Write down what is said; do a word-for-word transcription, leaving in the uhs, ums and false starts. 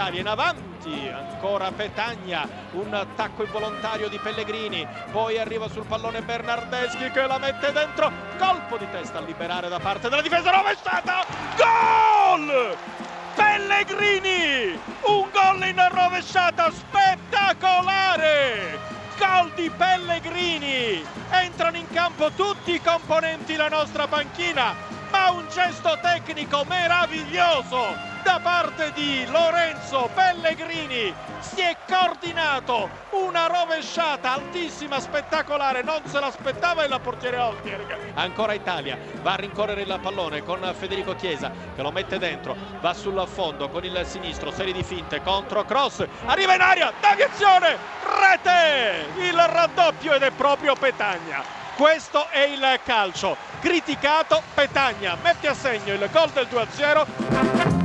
Italia in avanti, ancora Petagna, un attacco involontario di Pellegrini, poi arriva sul pallone Bernardeschi che la mette dentro, colpo di testa a liberare da parte della difesa rovesciata, gol! Pellegrini, un gol in rovesciata spettacolare, gol di Pellegrini, entrano in campo tutti i componenti della nostra panchina, ma un gesto tecnico meraviglioso da parte di Lorenzo Pellegrini, si è coordinato, una rovesciata altissima, spettacolare, non se l'aspettava il portiere Oltberg. Ancora Italia, va a rincorrere il pallone con Federico Chiesa che lo mette dentro, va sul fondo con il sinistro, serie di finte, contro cross, arriva in aria, deviazione, rete, il raddoppio ed è proprio Petagna. Questo è il calcio, criticato Petagna, mette a segno il gol del due a zero.